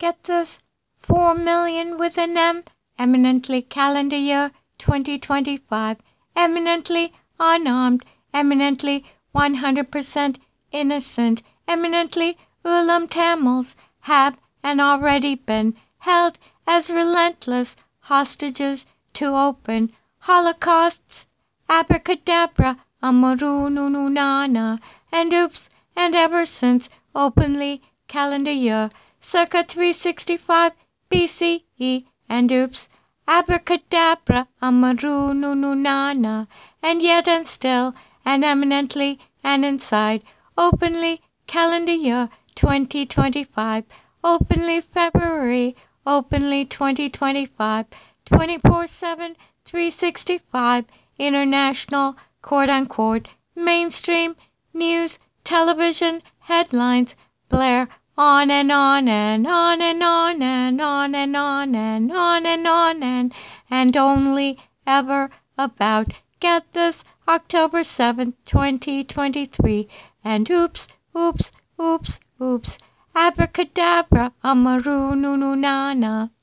get this, 4 million with an M, eminently calendar year 2025, eminently unarmed, eminently 100% innocent, eminently Ulam Tamils have and already been held as relentless hostages to open holocausts, abracadabra, amarunununana, and oops, and ever since openly calendar year, circa 365 BCE, and oops, abracadabra, amarunununana, and yet and still, and eminently and inside, openly calendar year 2025, openly February, openly 2025, 24/7, 365, international, quote-unquote, mainstream, news, television, headlines, blare on and on and on and on and on and on and on and on and only ever about, get this, October 7th, 2023, and oops, oops, oops, oops, abracadabra, amarunununana.